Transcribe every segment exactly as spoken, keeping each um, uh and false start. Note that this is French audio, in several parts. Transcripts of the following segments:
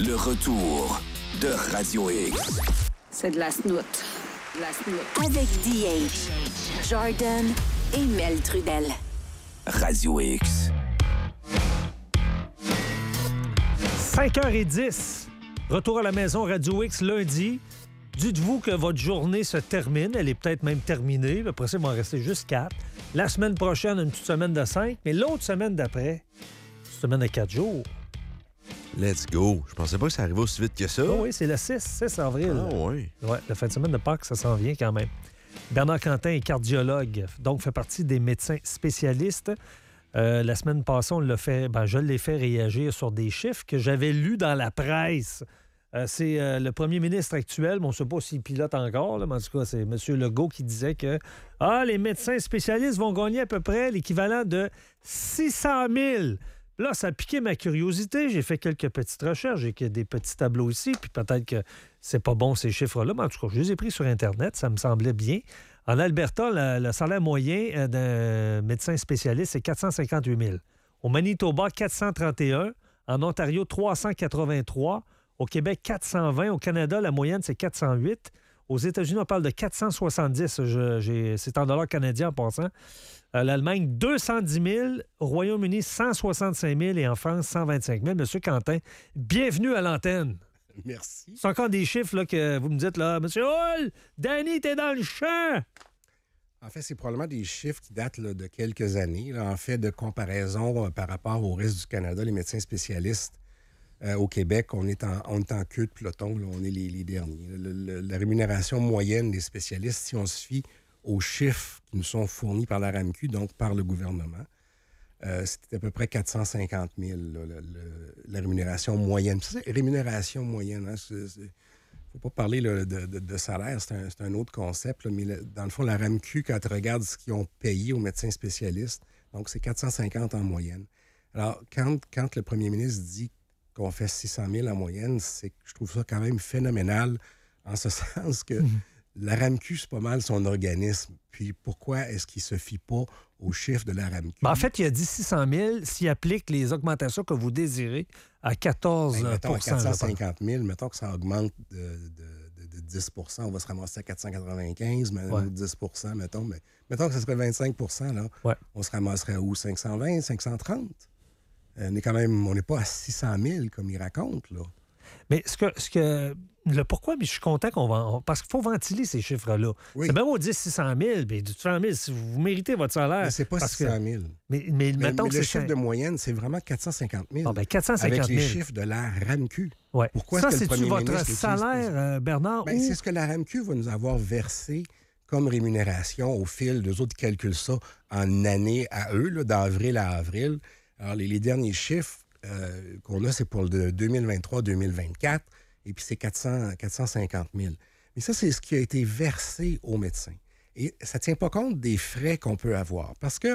Le retour de Radio X. C'est de la snoot. De la snoot. Avec D H, Jordan et Mel Trudel. Radio X. cinq heures dix. Retour à la maison Radio X lundi. Dites-vous que votre journée se termine. Elle est peut-être même terminée. Après ça, il va en rester juste quatre. La semaine prochaine, une petite semaine de cinq. Mais l'autre semaine d'après, une semaine de quatre jours. Let's go. Je pensais pas que ça arrivait aussi vite que ça. Oh oui, c'est le six, six avril. Ah oui. Ouais, la fin de semaine de Pâques, ça s'en vient quand même. Bernard Quentin est cardiologue, donc fait partie des médecins spécialistes. Euh, la semaine passée, on l'a fait, ben, je l'ai fait réagir sur des chiffres que j'avais lus dans la presse. Euh, c'est euh, le premier ministre actuel, mais on ne sait pas s'il pilote encore, là, mais en tout cas, c'est M. Legault qui disait que ah, les médecins spécialistes vont gagner à peu près l'équivalent de six cent mille. Là, ça a piqué ma curiosité. J'ai fait quelques petites recherches. J'ai des petits tableaux ici, puis peut-être que c'est pas bon, ces chiffres-là, mais en tout cas, je les ai pris sur Internet. Ça me semblait bien. En Alberta, le, le salaire moyen d'un médecin spécialiste, c'est quatre cent cinquante-huit mille. Au Manitoba, quatre cent trente et un. En Ontario, trois cent quatre-vingt-trois. Au Québec, quatre cent vingt. Au Canada, la moyenne, c'est quatre cent huit. Aux États-Unis, on parle de quatre cent soixante-dix. Je, j'ai, c'est en dollars canadiens en passant. Euh, L'Allemagne, deux cent dix mille. Au Royaume-Uni, cent soixante-cinq mille. Et en France, cent vingt-cinq mille. Monsieur Quentin, bienvenue à l'antenne. Merci. C'est encore des chiffres là, que vous me dites, là, Monsieur Hull, Danny, t'es dans le champ. En fait, c'est probablement des chiffres qui datent là, de quelques années. Là, en fait, de comparaison euh, par rapport au reste du Canada, les médecins spécialistes euh, au Québec, on est, en, on est en queue de peloton. Là, on est les, les derniers. Le, le, la rémunération moyenne des spécialistes, si on se fie aux chiffres qui nous sont fournis par la R A M Q, donc par le gouvernement, euh, c'était à peu près quatre cent cinquante mille, là, le, le, la rémunération moyenne. C'est rémunération moyenne, hein, c'est... c'est... Il ne faut pas parler là, de, de, de salaire, c'est un, c'est un autre concept, là, mais le, dans le fond, la R A M Q, quand tu regardes ce qu'ils ont payé aux médecins spécialistes, donc c'est quatre cent cinquante en moyenne. Alors, quand, quand le premier ministre dit qu'on fait six cent mille en moyenne, c'est, je trouve ça quand même phénoménal, en ce sens que mmh. la R A M Q, c'est pas mal son organisme. Puis pourquoi est-ce qu'il ne se fie pas aux chiffres de la R A M Q? Ben en fait, il a dit six cent mille s'il applique les augmentations que vous désirez à quatorze pour cent. Ben, mettons à quatre cent cinquante mille, mettons que ça augmente de, de, de, de dix pour cent, on va se ramasser à quatre cent quatre-vingt-quinze, mais ouais. dix pour cent, mettons. Mais, mettons que ce serait vingt-cinq pour cent, là. Ouais. On se ramasserait où? cinq cent vingt, cinq cent trente? Euh, on est quand même, on n'est pas à six cent mille comme il raconte, là. Mais ce que, ce que le pourquoi, mais je suis content qu'on va... On, parce qu'il faut ventiler ces chiffres-là. Oui. C'est bien beau dire six cent mille, mais six cent mille, si vous méritez votre salaire... Mais c'est pas six cent mille. Que, mais, mais, mais, mettons mais que le c'est chiffre cinq... de moyenne, c'est vraiment quatre cent cinquante mille. Ah, ben quatre cent cinquante mille. Avec les chiffres de la R A M Q. Ouais. Pourquoi ça, est-ce que le c'est-tu premier votre salaire, euh, Bernard? Ben, ou... C'est ce que la R A M Q va nous avoir versé comme rémunération au fil. D'eux autres, ils calculent ça en année à eux, là, d'avril à avril. Alors, les, les derniers chiffres euh, qu'on a, c'est pour le deux mille vingt-trois deux mille vingt-quatre. Et puis, c'est quatre cent cinquante mille. Mais ça, c'est ce qui a été versé aux médecins. Et ça ne tient pas compte des frais qu'on peut avoir. Parce que,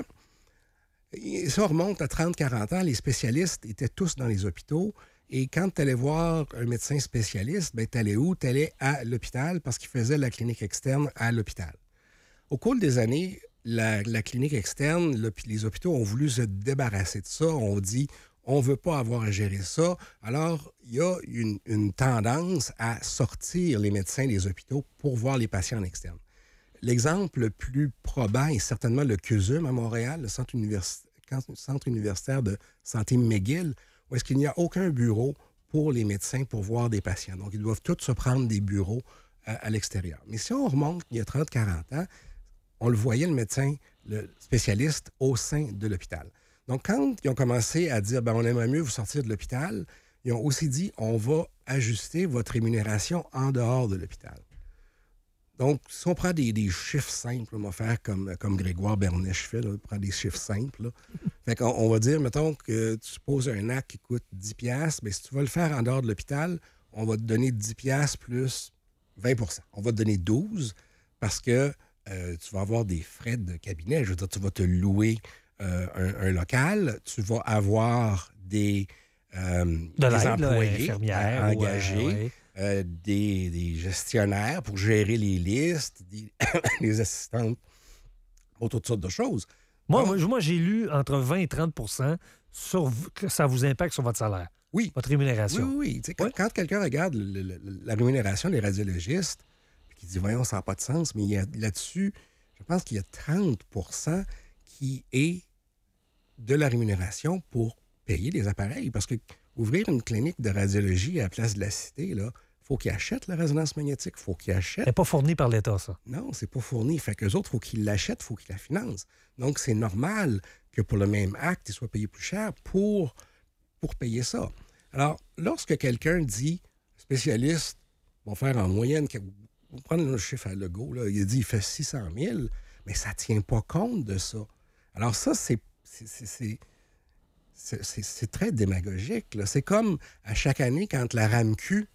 ça remonte à trente à quarante ans, les spécialistes étaient tous dans les hôpitaux. Et quand tu allais voir un médecin spécialiste, ben, tu allais où? Tu allais à l'hôpital parce qu'il faisait la clinique externe à l'hôpital. Au cours des années, la, la clinique externe, les hôpitaux ont voulu se débarrasser de ça. On dit... On ne veut pas avoir à gérer ça. Alors, il y a une, une tendance à sortir les médecins des hôpitaux pour voir les patients en externe. L'exemple le plus probant est certainement le C U S U M à Montréal, le centre, univers... centre universitaire de santé McGill, où est-ce qu'il n'y a aucun bureau pour les médecins pour voir des patients. Donc, ils doivent tous se prendre des bureaux à, à l'extérieur. Mais si on remonte il y a trente à quarante ans, on le voyait, le médecin, le spécialiste, au sein de l'hôpital. Donc, quand ils ont commencé à dire ben, « on aimerait mieux vous sortir de l'hôpital », ils ont aussi dit « on va ajuster votre rémunération en dehors de l'hôpital ». Donc, si on prend des, des chiffres simples, on va faire comme, comme Grégoire Bernèche fait, là, on prend des chiffres simples. Là. Fait qu'on on va dire, mettons que tu poses un acte qui coûte dix piastres, bien, si tu vas le faire en dehors de l'hôpital, on va te donner dix piastres plus vingt pour cent. On va te donner douze parce que euh, tu vas avoir des frais de cabinet. Je veux dire, tu vas te louer Euh, un, un local, tu vas avoir des, euh, de des employés là, engagés, ouais, ouais. Euh, des, des gestionnaires pour gérer les listes, des, des assistantes pour toutes sortes de choses. Moi, Donc, moi, moi j'ai lu entre vingt et trente pour cent sur que ça vous impacte sur votre salaire. Oui. votre Oui, rémunération. oui, oui. Tu sais, Quand, Ouais. quand quelqu'un regarde le- le- le- la rémunération des radiologistes, puis qu'il dit, voyons, ça n'a pas de sens, mais il y a, là-dessus, je pense qu'il y a trente pour cent qui est de la rémunération pour payer les appareils. Parce que ouvrir une clinique de radiologie à la place de la cité, là, faut qu'ils achètent la résonance magnétique, il faut qu'ils achètent. Elle n'est pas fournie par l'État, ça. Non, c'est pas fourni. Fait qu'eux autres, il faut qu'ils l'achètent, il faut qu'ils la financent. Donc, c'est normal que pour le même acte, ils soient payés plus cher pour, pour payer ça. Alors, lorsque quelqu'un dit, spécialiste, vont faire en moyenne, vous prenez le chiffre à Legault, là, il a dit il fait six cent mille, mais ça ne tient pas compte de ça. Alors ça, c'est, c'est, c'est, c'est, c'est, c'est, c'est très démagogique, là. C'est comme à chaque année, quand la RAMQ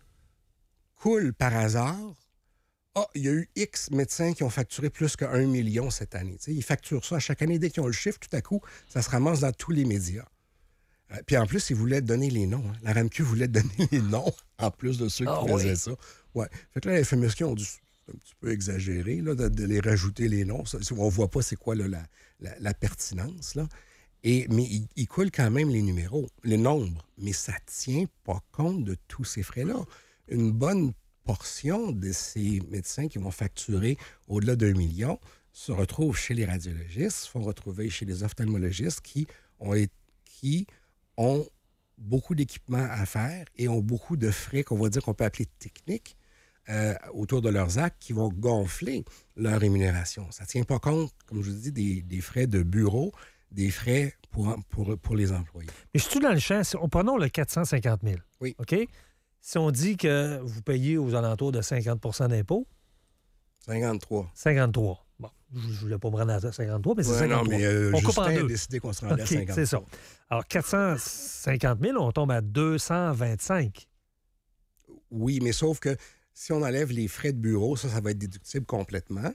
coule par hasard, ah, il y a eu X médecins qui ont facturé plus qu'un million cette année. Tu sais, ils facturent ça à chaque année. Dès qu'ils ont le chiffre, tout à coup, ça se ramasse dans tous les médias. Euh, puis en plus, ils voulaient donner les noms. Hein. La RAMQ voulait donner les noms, en plus de ceux qui Ah, faisaient oui. ça. Ouais. Fait que là, la F M S Q ont dû un petit peu exagérer, là, de, de les rajouter les noms. Ça, on ne voit pas c'est quoi là, la, la, la pertinence. Là. Et, mais ils il coulent quand même les numéros, les nombres. Mais ça ne tient pas compte de tous ces frais-là. Une bonne portion de ces médecins qui vont facturer au-delà d'un million se retrouvent chez les radiologistes, se font retrouver chez les ophtalmologistes qui ont, été, qui ont beaucoup d'équipements à faire et ont beaucoup de frais qu'on va dire qu'on peut appeler techniques euh, autour de leurs actes qui vont gonfler leur rémunération. Ça ne tient pas compte, comme je vous dis, des, des frais de bureau, des frais pour, pour, pour les employés. Mais je suis dans le champ. Si on prenons le quatre cent cinquante mille. Oui. OK? Si on dit que vous payez aux alentours de cinquante pour cent d'impôts, cinquante-trois. cinquante-trois. Bon, je ne voulais pas me rendre à cinquante-trois, mais c'est Ouais, cinquante-trois. non, mais euh, on coupe en Justin a deux. décidé qu'on se rendait OK, à cinquante-trois. c'est ça. Alors, quatre cent cinquante mille, on tombe à deux cent vingt-cinq. Oui, mais sauf que si on enlève les frais de bureau, ça, ça va être déductible complètement.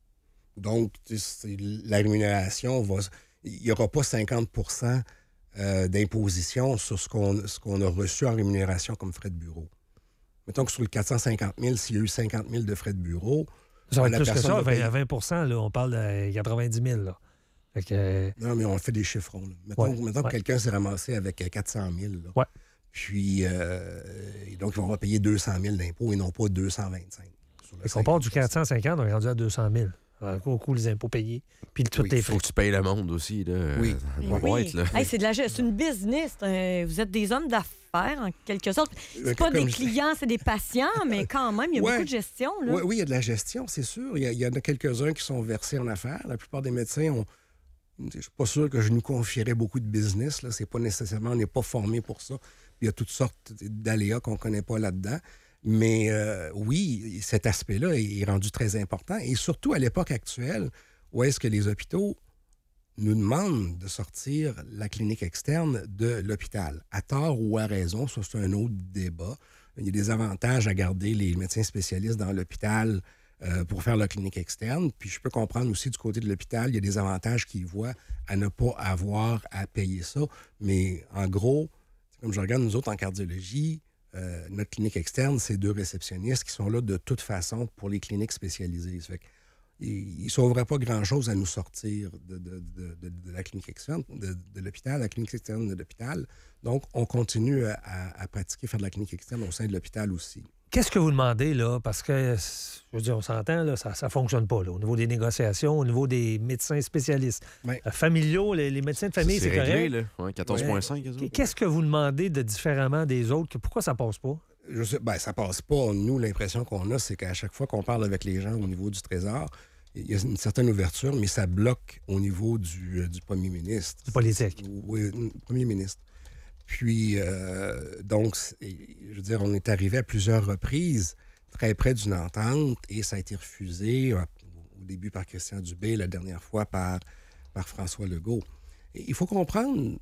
Donc, c'est- la rémunération va... Il n'y aura pas cinquante pour cent euh, d'imposition sur ce qu'on, ce qu'on a reçu en rémunération comme frais de bureau. Mettons que sur le quatre cent cinquante mille, s'il y a eu cinquante mille de frais de bureau... Ça va la être plus que personne ça, va vingt- payer- à vingt là, on parle de quatre-vingt-dix mille. Là. Fait que, euh, Non, mais on fait des chiffrons. Là. Mettons, Ouais, mettons ouais. que quelqu'un s'est ramassé avec quatre cent mille. Là. Ouais. Puis, euh, et donc, ils vont payer deux cent mille d'impôts et non pas deux cent vingt-cinq. Sur le fait qu'on part du cinquante pour cent. quatre cent cinquante, on est rendu à deux cent mille. Alors, au coup, les impôts payés, puis tous Oui, les Il frais. faut que tu payes le monde aussi. Là, Oui. dans Eh la oui. boîte, là. Hey, c'est, de la, c'est une business. Euh, Vous êtes des hommes d'affaires, en quelque sorte. Euh, C'est pas comme des je- clients, c'est des patients, mais quand même, il y a Ouais. beaucoup de gestion. Là. Oui, oui, il y a de la gestion, c'est sûr. Il y, a- il y en a quelques-uns qui sont versés en affaires. La plupart des médecins ont. Je ne suis pas sûr que je nous confierais beaucoup de business. Là. C'est pas nécessairement, on n'est pas formé pour ça. Il y a toutes sortes d'aléas qu'on ne connaît pas là-dedans. Mais euh, oui, cet aspect-là est rendu très important. Et surtout à l'époque actuelle, où est-ce que les hôpitaux nous demandent de sortir la clinique externe de l'hôpital. À tort ou à raison, ça c'est un autre débat. Il y a des avantages à garder les médecins spécialistes dans l'hôpital euh, pour faire la clinique externe. Puis je peux comprendre aussi du côté de l'hôpital, il y a des avantages qu'ils voient à ne pas avoir à payer ça. Mais en gros, comme je regarde nous autres en cardiologie, euh, notre clinique externe, c'est deux réceptionnistes qui sont là de toute façon pour les cliniques spécialisées. Ça fait que il ne sauverait pas grand-chose à nous sortir de, de, de, de, de la clinique externe, de, de l'hôpital, la clinique externe de l'hôpital. Donc, on continue à, à, à pratiquer, faire de la clinique externe au sein de l'hôpital aussi. Qu'est-ce que vous demandez, là? Parce que, je veux dire, on s'entend, là, ça ne fonctionne pas, là, au niveau des négociations, au niveau des médecins spécialistes. Ouais. Euh, familiaux, les, les médecins de famille, Ça, c'est, c'est réglé, correct. là. Ouais, quatorze virgule cinq. Qu- Qu'est-ce que vous demandez de différemment des autres? Que- Pourquoi ça passe pas? Je sais, ben, ça passe pas. Nous, l'impression qu'on a, c'est qu'à chaque fois qu'on parle avec les gens au niveau du Trésor, il y a une certaine ouverture, mais ça bloque au niveau du, euh, du premier ministre. Du politique. Oui, du premier ministre. Puis, euh, donc, c'est- je veux dire, on est arrivé à plusieurs reprises très près d'une entente et ça a été refusé euh, au début par Christian Dubé, la dernière fois par, par François Legault. Et il faut comprendre,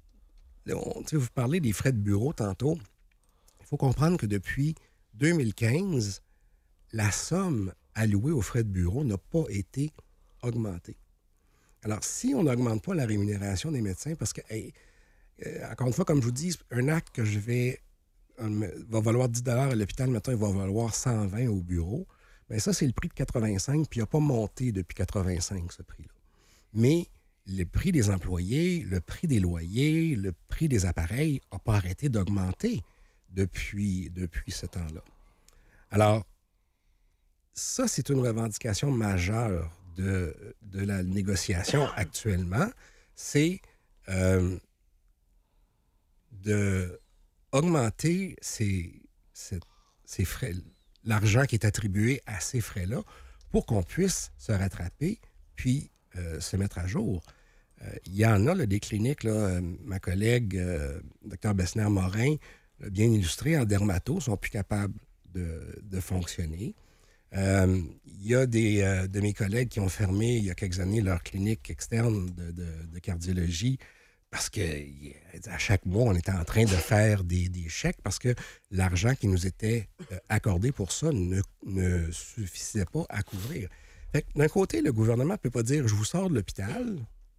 on, tu sais, vous parlez des frais de bureau tantôt, il faut comprendre que depuis deux mille quinze, la somme allouée aux frais de bureau n'a pas été augmentée. Alors, si on n'augmente pas la rémunération des médecins, parce que, hey, euh, encore une fois, comme je vous dis, un acte que je vais euh, va valoir dix dollars à l'hôpital, maintenant, il va valoir cent vingt au bureau. Bien, ça, c'est le prix de quatre-vingt-cinq, puis il n'a pas monté depuis quatre-vingt-cinq, ce prix-là. Mais le prix des employés, le prix des loyers, le prix des appareils n'a pas arrêté d'augmenter. depuis, depuis ce temps-là. Alors, ça, c'est une revendication majeure de, de la négociation actuellement. C'est euh, d'augmenter ces, ces, ces frais, l'argent qui est attribué à ces frais-là pour qu'on puisse se rattraper puis euh, se mettre à jour. Euh, il y en a là, des cliniques, là, euh, ma collègue, euh, Dr Bessner-Morin, l'a bien illustré, en dermato, ne sont plus capables de, de fonctionner. Euh, il y a des euh, de mes collègues qui ont fermé il y a quelques années leur clinique externe de, de, de cardiologie parce que à chaque mois, on était en train de faire des, des chèques parce que l'argent qui nous était euh, accordé pour ça ne, ne suffisait pas à couvrir. Fait que, d'un côté, le gouvernement ne peut pas dire « je vous sors de l'hôpital,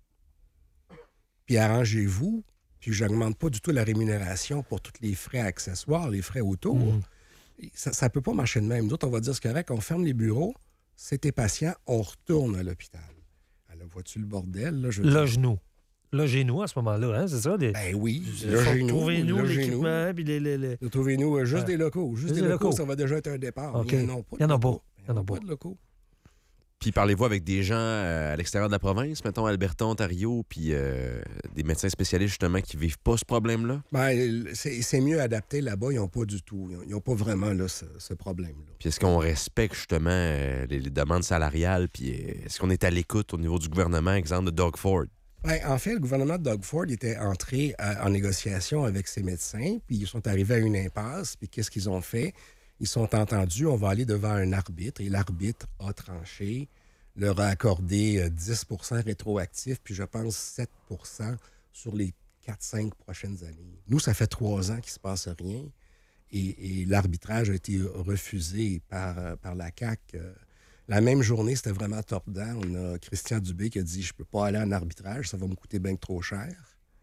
puis arrangez-vous, puis je n'augmente pas du tout la rémunération pour tous les frais accessoires, les frais autour. Mmh. » Ça ne peut pas marcher de même. D'autres, on va dire, c'est correct, on ferme les bureaux, c'est tes patients, on retourne à l'hôpital. Alors, vois-tu le bordel? Là, je Logez-nous. Logez-nous à ce moment-là, hein, c'est ça? Des... Ben oui, logez-nous. Trouvez-nous l'équipement, puis les... les, les... Trouvez-nous juste ah. des locaux. Juste des, des locaux, locaux, ça va déjà être un départ. Okay. Il n'y en a pas. Il n'y en a pas. Il n'y en a pas de locaux. Puis parlez-vous avec des gens euh, à l'extérieur de la province, mettons Alberta, Ontario, puis euh, des médecins spécialistes justement qui vivent pas ce problème-là? Ben, c'est, c'est mieux adapté là-bas, ils n'ont pas du tout. Ils n'ont pas vraiment là, ce, ce problème-là. Puis est-ce qu'on respecte justement euh, les, les demandes salariales? Puis euh, est-ce qu'on est à l'écoute au niveau du gouvernement, exemple de Doug Ford? Ben, en fait, le gouvernement de Doug Ford était entré à, en négociation avec ses médecins, puis ils sont arrivés à une impasse, puis qu'est-ce qu'ils ont fait? Ils sont entendus, on va aller devant un arbitre, et l'arbitre a tranché, leur a accordé dix pour cent rétroactif, puis je pense sept pour cent sur les quatre cinq prochaines années. Nous, ça fait trois ans qu'il ne se passe rien, et, et l'arbitrage a été refusé par, par la C A Q. La même journée, c'était vraiment top-down. On a Christian Dubé qui a dit « Je ne peux pas aller en arbitrage, ça va me coûter bien trop cher. »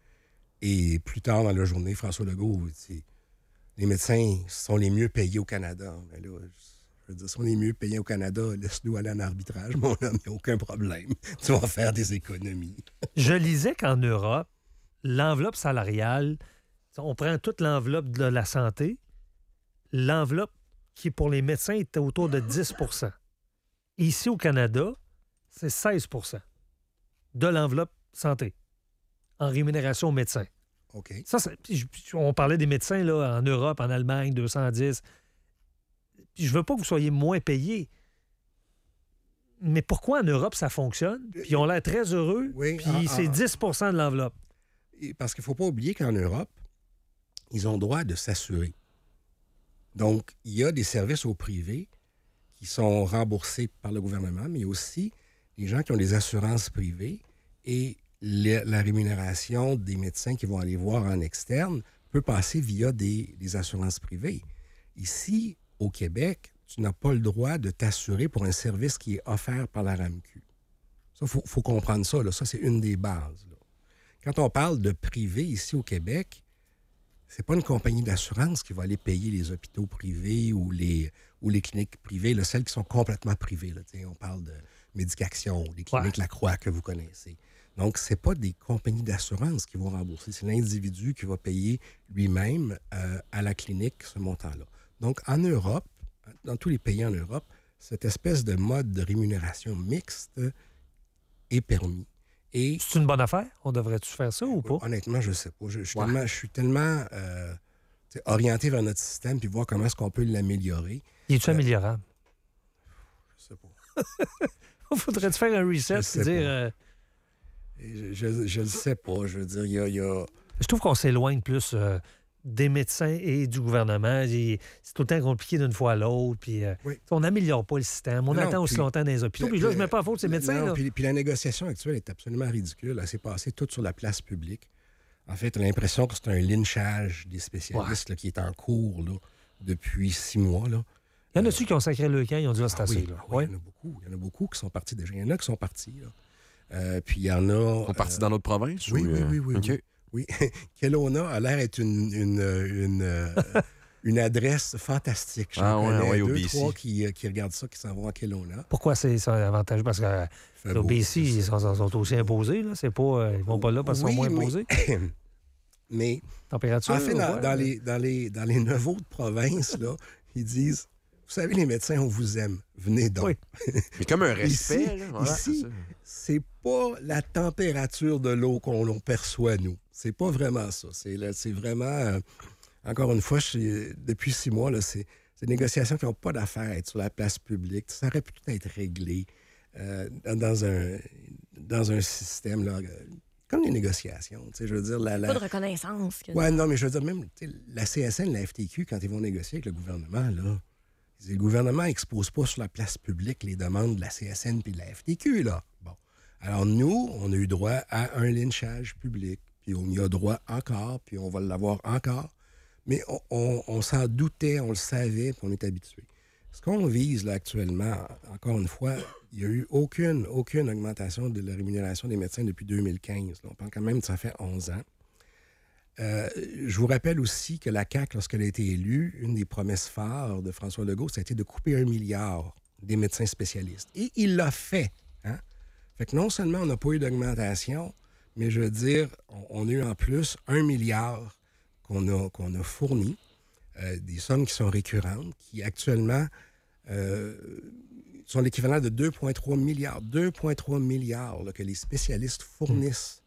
Et plus tard dans la journée, François Legault dit « Les médecins sont les mieux payés au Canada. » Mais là, je veux dire, si on est mieux payés au Canada, laisse-nous aller en arbitrage, mon homme, il n'y a aucun problème. Tu vas faire des économies. Je lisais qu'en Europe, l'enveloppe salariale, on prend toute l'enveloppe de la santé, l'enveloppe qui, pour les médecins, était autour de dix pour cent. Ici, au Canada, c'est seize pour cent de l'enveloppe santé en rémunération aux médecins. OK. Ça, on parlait des médecins là, en Europe, en Allemagne, deux cent dix. Je veux pas que vous soyez moins payés. Mais pourquoi en Europe ça fonctionne? Puis ils ont l'air très heureux, oui, puis ah, c'est ah, dix pour cent de l'enveloppe. Parce qu'il ne faut pas oublier qu'en Europe, ils ont le droit de s'assurer. Donc, il y a des services au privé qui sont remboursés par le gouvernement, mais il y a aussi les gens qui ont des assurances privées et les, la rémunération des médecins qui vont aller voir en externe peut passer via des, des assurances privées. Ici, au Québec, tu n'as pas le droit de t'assurer pour un service qui est offert par la R A M Q. Ça, il faut, faut comprendre ça. Là. Ça, c'est une des bases. Là. Quand on parle de privé ici au Québec, c'est pas une compagnie d'assurance qui va aller payer les hôpitaux privés ou les, ou les cliniques privées, là, celles qui sont complètement privées. Là. On parle de Médicaction, les cliniques ouais. Lacroix que vous connaissez. Donc, c'est pas des compagnies d'assurance qui vont rembourser. C'est l'individu qui va payer lui-même euh, à la clinique ce montant-là. Donc, en Europe, dans tous les pays en Europe, cette espèce de mode de rémunération mixte est permis. Et, c'est une bonne affaire? On devrait-tu faire ça ou pas? Honnêtement, je ne sais pas. Je, je, suis, ouais. tellement, je suis tellement euh, orienté vers notre système puis voir comment est-ce qu'on peut l'améliorer. Il est-tu euh, améliorable? Je sais pas. Faudrait-tu faire un reset et dire... Euh... Je ne le sais pas. Je veux dire, il y a... Y a... Je trouve qu'on s'éloigne plus... Euh... des médecins et du gouvernement. C'est tout le temps compliqué d'une fois à l'autre. Puis, euh, oui. On n'améliore pas le système. On non, attend aussi puis, longtemps dans les hôpitaux. Puis là, je ne mets pas à faute ces médecins. Non, là. Puis, puis la négociation actuelle est absolument ridicule. Elle s'est passée toute sur la place publique. En fait, on a l'impression que c'est un lynchage des spécialistes ouais. là, qui est en cours là, depuis six mois. Là. Il y en a-tu euh, qui ont sacré le camp? Ils ont dit, ah, c'est ah, assez. Oui, là. Oui, ouais. Il y en a beaucoup. Il y en a beaucoup qui sont partis déjà. Il y en a qui sont partis. Là. Euh, puis il y en a... Ils sont partis euh... dans d'autres provinces? Oui, ou... oui, oui, oui. Okay. oui. Oui, Kelowna a l'air d'être une, une, une, euh, une adresse fantastique. J'en ah ouais, connais ouais, deux, au B C. trois qui, qui regardent ça, qui s'en vont à Kelowna. Pourquoi c'est ça avantageux? Parce que au B C, ils sont, sont aussi imposés. Là. C'est pas, ils vont pas là parce qu'ils oui, sont moins imposés. Mais, Mais Température? en fait, dans, ouais, dans mais- les, dans, les, dans les neuf autres provinces, là, ils disent, vous savez, les médecins, on vous aime. Venez donc. Oui. Mais comme un respect, Ici, là. Voilà, ici, c'est ça. c'est pas la température de l'eau qu'on l'on perçoit, nous. C'est pas vraiment ça. C'est, là, c'est vraiment... euh, encore une fois, je suis- depuis six mois, là, c'est, c'est des négociations qui n'ont pas d'affaire à être sur la place publique. Ça aurait pu tout être réglé euh, dans, un, dans un système, là, euh, comme les négociations. Tu sais, je veux dire, la... la... Pas de reconnaissance. Que... Ouais, non, mais je veux dire, même tu sais, la C S N, la F T Q, quand ils vont négocier avec le gouvernement, là, le gouvernement n'expose pas sur la place publique les demandes de la C S N puis de la F T Q, là. Bon. Alors, nous, on a eu droit à un lynchage public, puis on y a droit encore, puis on va l'avoir encore. Mais on, on- on s'en doutait, on le savait, puis on est habitué. Ce qu'on vise, là, actuellement, encore une fois, il n'y a eu aucune, aucune augmentation de la rémunération des médecins depuis deux mille quinze. Là. On parle quand même, ça fait onze ans. Euh, je vous rappelle aussi que la C A Q, lorsqu'elle a été élue, une des promesses phares de François Legault, ça a été de couper un milliard des médecins spécialistes. Et il l'a fait. Hein? Fait que non seulement on n'a pas eu d'augmentation, mais je veux dire, on, on a eu en plus un milliard qu'on a, qu'on a fourni, euh, des sommes qui sont récurrentes, qui actuellement euh, sont l'équivalent de deux virgule trois milliards. deux virgule trois milliards là, que les spécialistes fournissent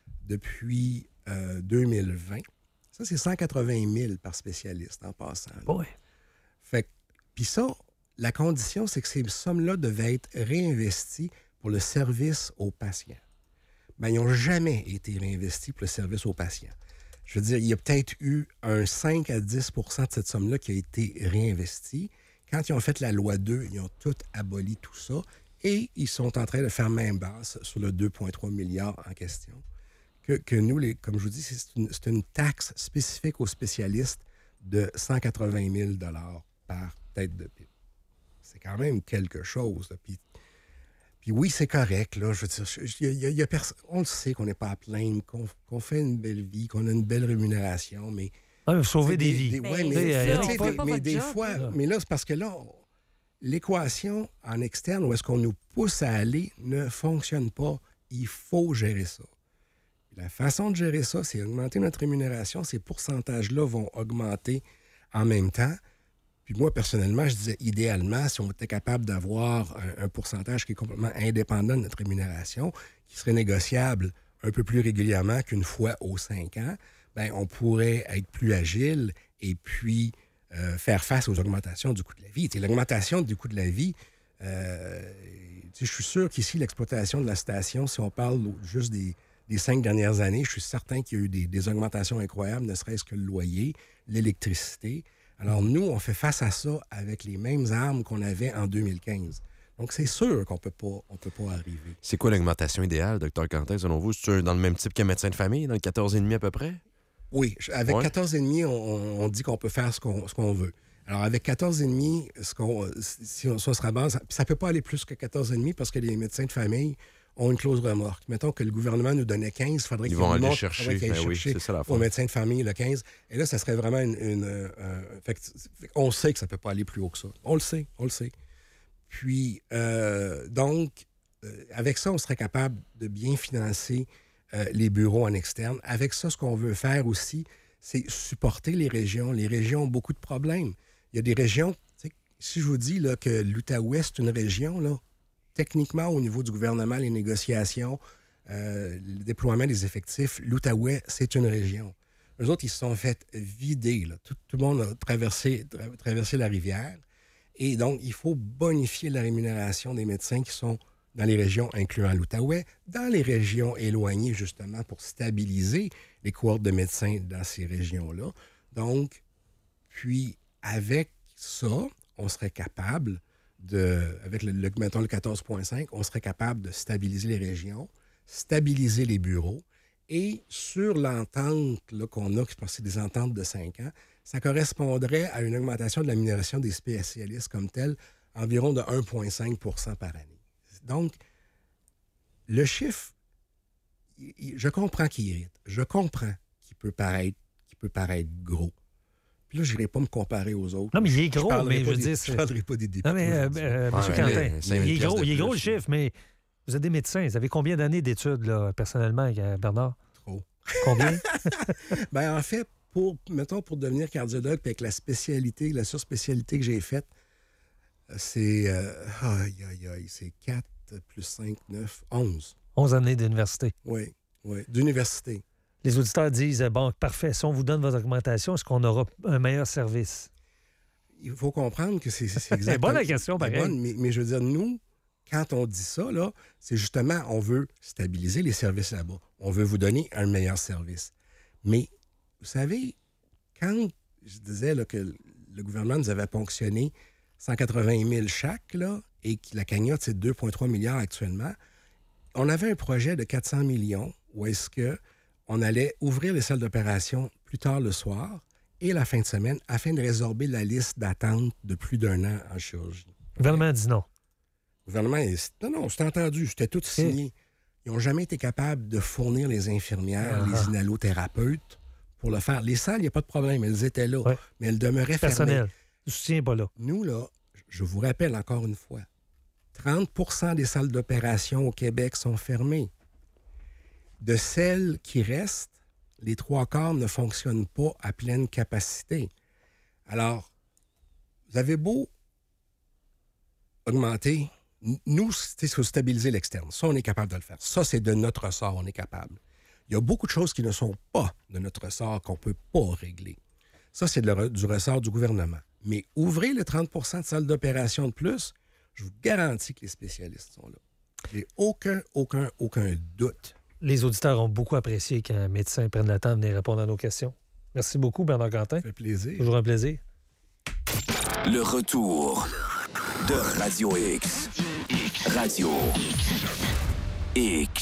depuis euh, deux mille vingt. Ça, c'est cent quatre-vingt mille par spécialiste en passant. là. Ouais. Fait que- puis ça, la condition, c'est que ces sommes-là devaient être réinvesties pour le service aux patients. Ben, ils n'ont jamais été réinvestis pour le service aux patients. Je veux dire, il y a peut-être eu un cinq à dix pour cent de cette somme-là qui a été réinvestie. Quand ils ont fait la loi deux, ils ont tout aboli tout ça et ils sont en train de faire main basse sur le deux virgule trois milliards en question. Que, que nous, les, comme je vous dis, c'est une, c'est une taxe spécifique aux spécialistes de cent quatre-vingt mille dollars par tête de pipe. C'est quand même quelque chose. Là. Puis, puis oui, c'est correct. Là, je veux dire, je- je- il y a- il y a perso- on le sait qu'on n'est pas à plaindre, qu'on, qu'on fait une belle vie, qu'on a une belle rémunération, mais... Ah, mais sauver c'est des, vies. ouais, Mais mais, c'est ça, mais on tu sais, fait des- pas mais votre des job, fois... là. Mais là, c'est parce que là, on- l'équation en externe, où est-ce qu'on nous pousse à aller, ne fonctionne pas. Il faut gérer ça. La façon de gérer ça, c'est augmenter notre rémunération. Ces pourcentages-là vont augmenter en même temps. Puis moi, personnellement, je disais, idéalement, si on était capable d'avoir un, un pourcentage qui est complètement indépendant de notre rémunération, qui serait négociable un peu plus régulièrement qu'une fois aux cinq ans, bien, on pourrait être plus agile et puis euh, faire face aux augmentations du coût de la vie. Tu sais, l'augmentation du coût de la vie, euh, tu sais, je suis sûr qu'ici, l'exploitation de la station, si on parle juste des, des cinq dernières années, je suis certain qu'il y a eu des, des augmentations incroyables, ne serait-ce que le loyer, l'électricité. Alors, nous, on fait face à ça avec les mêmes armes qu'on avait en deux mille quinze. Donc, c'est sûr qu'on peut pas, on peut pas arriver. C'est quoi l'augmentation idéale, docteur Quentin, selon vous? C'est dans le même type qu'un médecin de famille, dans le quatorze virgule cinq à peu près? Oui, je- avec Ouais. quatorze virgule cinq, on, on dit qu'on peut faire ce qu'on, ce qu'on veut. Alors, avec quatorze virgule cinq, ce qu'on, si on, si on se rabasse, puis ça ne peut pas aller plus que quatorze virgule cinq parce que les médecins de famille ont une clause remorque. Mettons que le gouvernement nous donnait quinze, il faudrait Ils qu'ils vont nous aller montrent- chercher. faudrait qu'ils aillent Ben oui, chercher c'est ça la aux fois. médecins de famille le quinze. Et là, ça serait vraiment une... une, euh, euh, fait que- fait qu'on sait que ça ne peut pas aller plus haut que ça. On le sait, on le sait. Puis, euh, donc, euh, avec ça, on serait capable de bien financer euh, les bureaux en externe. Avec ça, ce qu'on veut faire aussi, c'est supporter les régions. Les régions ont beaucoup de problèmes. Il y a des régions, tu sais, si je vous dis là, que l'Outaouais, c'est une région, là, techniquement, au niveau du gouvernement, les négociations, euh, le déploiement des effectifs, l'Outaouais, c'est une région. Eux autres, ils se sont fait vider. Là. Tout, tout le monde a traversé, tra- traversé la rivière. Et donc, il faut bonifier la rémunération des médecins qui sont dans les régions incluant l'Outaouais, dans les régions éloignées, justement, pour stabiliser les cohortes de médecins dans ces régions-là. Donc, puis, avec ça, on serait capable de, avec le, le, mettons le quatorze virgule cinq, on serait capable de stabiliser les régions, stabiliser les bureaux, et sur l'entente là, qu'on a, qui c'est des ententes de cinq ans, ça correspondrait à une augmentation de la rémunération des spécialistes comme telle, environ de un virgule cinq pour cent par année. Donc, le chiffre, il- il- je comprends qu'il irrite. Je comprends qu'il peut paraître, qu'il peut paraître gros. Puis là, je n'irai pas me comparer aux autres. Non, mais il est gros, parlerai mais pas je veux des- dire, Je c'est- ne parlerai pas des députés. Non, mais, euh, aujourd'hui. euh, Ouais, M. mais Quentin, allez, cinq mille il est piastres gros, de il est gros plus, le chiffre, mais vous êtes des médecins. Vous avez combien d'années d'études, là, personnellement, euh, Bernard? Trop. Combien? Ben, en fait, pour, mettons, pour devenir cardiologue, puis avec la spécialité, la surspécialité que j'ai faite, c'est, euh, aïe, aïe, aïe, c'est quatre plus cinq, neuf, onze. onze années d'université. Oui, oui, d'université. Les auditeurs disent, bon, parfait, si on vous donne votre augmentation, est-ce qu'on aura un meilleur service? Il faut comprendre que c'est, c'est exactement... C'est bonne la question, c'est pareil. bonne, mais, mais je veux dire, nous, quand on dit ça, là, c'est justement, on veut stabiliser les services là-bas. On veut vous donner un meilleur service. Mais, vous savez, quand je disais là, que le gouvernement nous avait ponctionné cent quatre-vingt mille chaque, là, et que la cagnotte, c'est deux virgule trois milliards actuellement, on avait un projet de quatre cents millions où est-ce qu'on allait ouvrir les salles d'opération plus tard le soir et la fin de semaine afin de résorber la liste d'attente de plus d'un an en chirurgie. Le gouvernement dit non. Le gouvernement, est... non, non, c'est entendu, c'était tout signé. Ils n'ont jamais été capables de fournir les infirmières, Ah. les inhalothérapeutes pour le faire. Les salles, il n'y a pas de problème, elles étaient là, Ouais. mais elles demeuraient fermées. Personnel. Le soutien n'est pas là. Nous, là, je vous rappelle encore une fois, trente pour cent des salles d'opération au Québec sont fermées. De celles qui restent, les trois quarts ne fonctionnent pas à pleine capacité. Alors, vous avez beau augmenter, n- nous, c'est faut stabiliser l'externe. Ça, on est capable de le faire. Ça, c'est de notre ressort, on est capable. Il y a beaucoup de choses qui ne sont pas de notre ressort qu'on ne peut pas régler. Ça, c'est de le re- du ressort du gouvernement. Mais ouvrez le trente pour cent de salles d'opération de plus, je vous garantis que les spécialistes sont là. J'ai aucun, aucun, aucun doute. Les auditeurs ont beaucoup apprécié qu'un médecin prenne le temps de venir répondre à nos questions. Merci beaucoup, Bernard Quentin. Ça fait plaisir. Toujours un plaisir. Le retour de Radio X. Radio X.